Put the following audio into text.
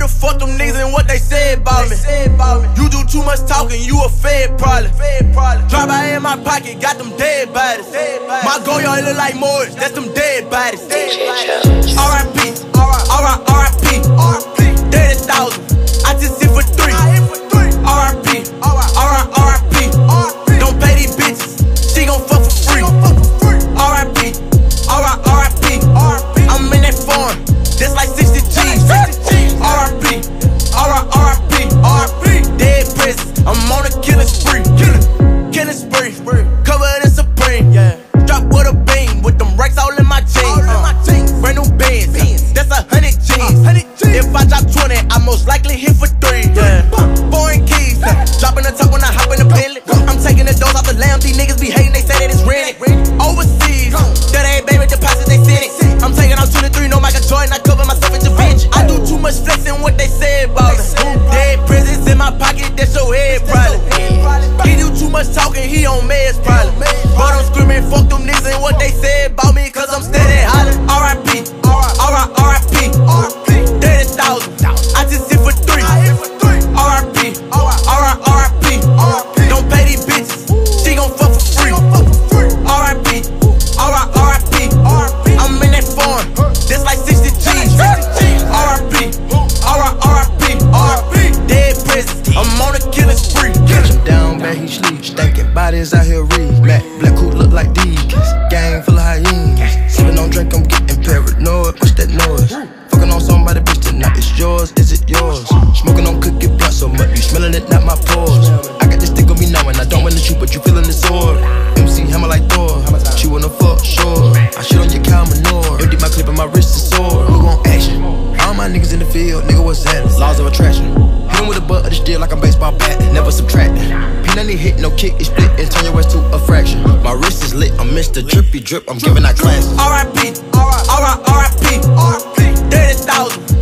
the fuck them niggas and what they said about me. You do too much talking, you a fed probably. Drop out in my pocket, got them dead bodies. My go yard look like Morris, that's them dead bodies. R.I.P. R.I.P. 30,000, I just hit for 3. R.I.P. R.I.P. Don't pay these bitches, she gon' fuck for free. R.I.P. R.I.P. I'm in that farm, that's like 60 G's. R.I.P. R.I.P. Dead prisons, I'm on a killing spree. Killing spree, covered in Supreme. Drop with a beam, with them racks all in my jeans. Brand new Benz, that's 100 G's. If I drop 20, I most likely hit for 3. Foreign keys, dropping the top when I hop in the Bentley. I'm taking the doors off the lamb, these niggas be hating, they say that it's rented. Overseas, that ain't baby deposits, they send it. I'm taking out 23, no Michael Jordan, I cover myself in Javinci. I do too much flexing what they say about it. Dead prisons in my pocket, that's your head probably. He do too much talking, he on meds probably. But I'm screaming, fuck them niggas and what they say about me, cause I'm steady hollering. R.I.P. R.I.P. 30,000, I just hit for 3. R.I.P. R.I.P. Don't pay these bitches, she gon' fuck for free. R.I.P. R.I.P. I'm in that farm, that's like 60 G's. R.I.P. R.I.P. Dead prisons, I'm on a killing spree. Catch him down, bad he sleep. Stinking bodies out here read. Matt Black Cool look like these. Gang full of hyenas. Sippin' on drink, I'm getting paranoid. What's that noise? Fucking on somebody, bitch, tonight. It's yours, is it yours? Smoking on cookie blunt so much, you smelling it, not my pores. I got this stick on me now and I don't wanna shoot, but you feeling the sword. MC hammer like Thor. She wanna fuck, sure. I shit on your cow manure. Empty my clip and my wrist is sore. Who gon' action? All my niggas in the field, nigga, what's that? Laws of attraction. Hit him with a butt of the steel like I'm baseball bat, never subtract. P90 hit, no kick, it split and turn your ass to a fraction. My wrist is lit, I'm Mr. Drippy Drip, I'm giving out classes. R.I.P. R.I.P. 30,000.